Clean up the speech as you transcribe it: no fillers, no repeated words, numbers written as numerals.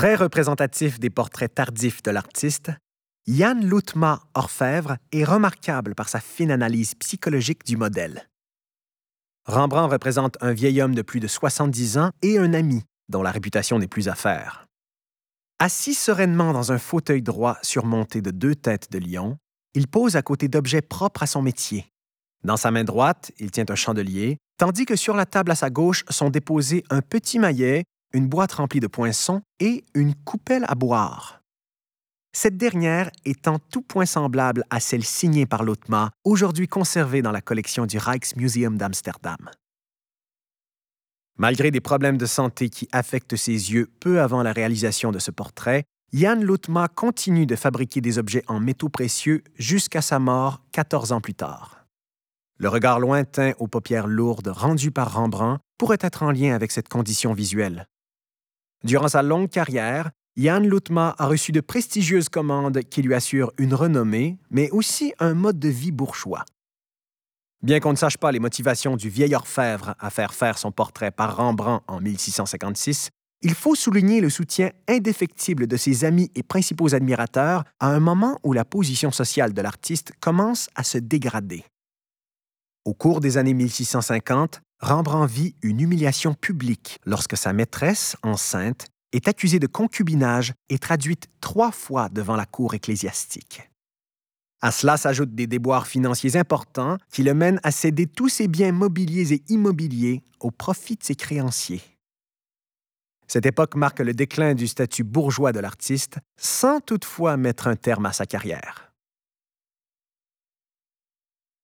Très représentatif des portraits tardifs de l'artiste, Jan Lutma Orfèvre est remarquable par sa fine analyse psychologique du modèle. Rembrandt représente un vieil homme de plus de 70 ans et un ami dont la réputation n'est plus à faire. Assis sereinement dans un fauteuil droit surmonté de 2 têtes de lion, il pose à côté d'objets propres à son métier. Dans sa main droite, il tient un chandelier, tandis que sur la table à sa gauche sont déposés un petit maillet, une boîte remplie de poinçons et une coupelle à boire. Cette dernière est en tout point semblable à celle signée par Lutma, aujourd'hui conservée dans la collection du Rijksmuseum d'Amsterdam. Malgré des problèmes de santé qui affectent ses yeux peu avant la réalisation de ce portrait, Jan Lutma continue de fabriquer des objets en métaux précieux jusqu'à sa mort 14 ans plus tard. Le regard lointain aux paupières lourdes rendu par Rembrandt pourrait être en lien avec cette condition visuelle. Durant sa longue carrière, Jan Lutma a reçu de prestigieuses commandes qui lui assurent une renommée, mais aussi un mode de vie bourgeois. Bien qu'on ne sache pas les motivations du vieil orfèvre à faire son portrait par Rembrandt en 1656, il faut souligner le soutien indéfectible de ses amis et principaux admirateurs à un moment où la position sociale de l'artiste commence à se dégrader. Au cours des années 1650, Rembrandt vit une humiliation publique lorsque sa maîtresse, enceinte, est accusée de concubinage et traduite 3 fois devant la cour ecclésiastique. À cela s'ajoutent des déboires financiers importants qui le mènent à céder tous ses biens mobiliers et immobiliers au profit de ses créanciers. Cette époque marque le déclin du statut bourgeois de l'artiste, sans toutefois mettre un terme à sa carrière.